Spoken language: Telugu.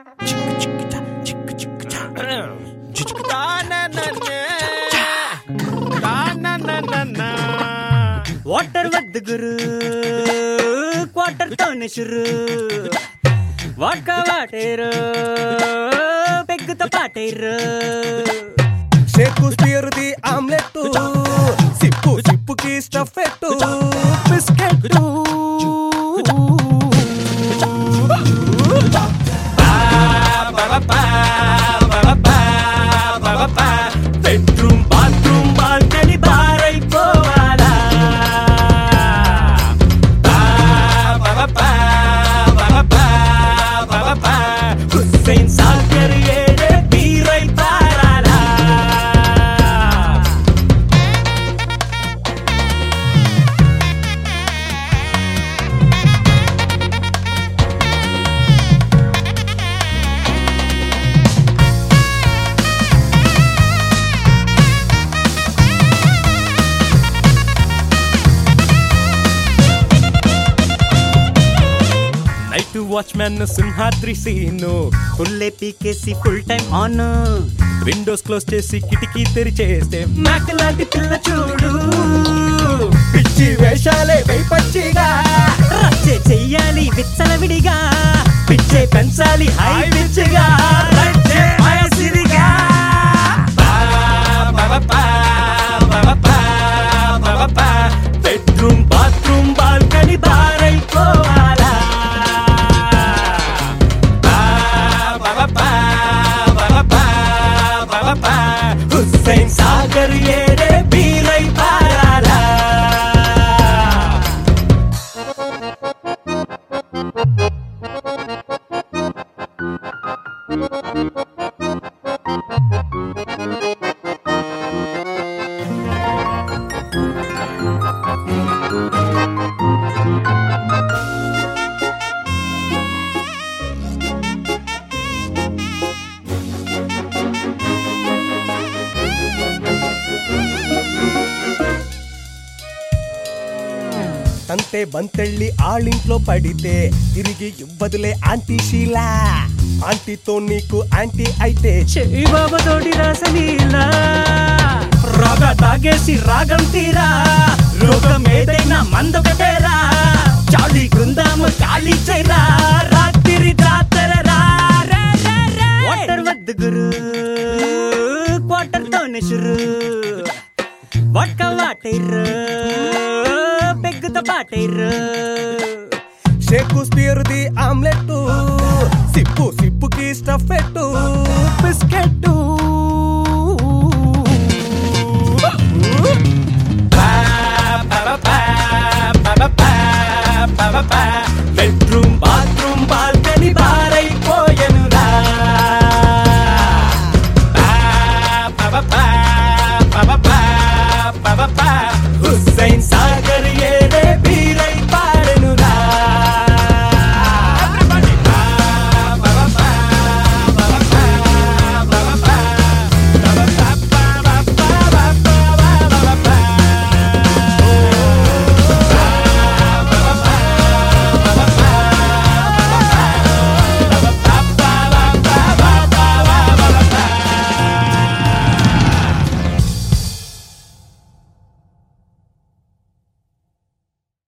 వాటర్ వద్దు గురు క్వార్టర్ తోనే షురు వాట్కా వాటేరు పెగ్గుతో పాటేరు షేక్స్పియర్ది ఆమ్లెట్ సిప్పు సిప్పుకి స్టఫ్ ఎట్టు బిస్కెట్ బెడ్రూమ్ బాత్రూమ్ బాల్కనీ బారైపోవాలా హుస్సేన్ సాగర్ ఏడే బీరై పారాలా నైట్ వాచ్మ్యాన్ సింహాద్రి సీను ఫుల్లే పీకేసి full time on windows close చేసి కిటికీ తెరిచేస్తే మ్యాక్ లాంటి పిల్ల చూడు పిచ్చి వేషాలే పచ్చిగా రచ్చే చెయ్యాలి విచ్చలవిడిగా పిచ్చే పెంచాలి హై పిచ్చిగా రచ్చే వయసిరిగా బెడ్రూమ్ బాత్రూమ్ బాల్కనీ బారైపోవాలా హుస్సేన్ సాగర్ ఏడే బీరై పారాలా తంతే బంతెళ్ళి ఆళ్ళింట్లో పడితే తిరిగి ఇవ్వదులే ఆంటీ షీలా ఆంటీతో నీకు ఆంటీ అయితే చెయ్యి బాబతోటి రాసలీలా రాగా తాగేసి రాగం తీరా రోగం ఏదైనా మందొకటేరా చాలి గుందాము ఖాళీ చేయరా రాత్రి జాతరరా వాటర్ వద్దు గురు క్వార్టర్ తోనే షురు వాట్కా వాటేరు పెగ్గుతో పాటేరు షేక్స్పియర్ది ఆమ్లెట్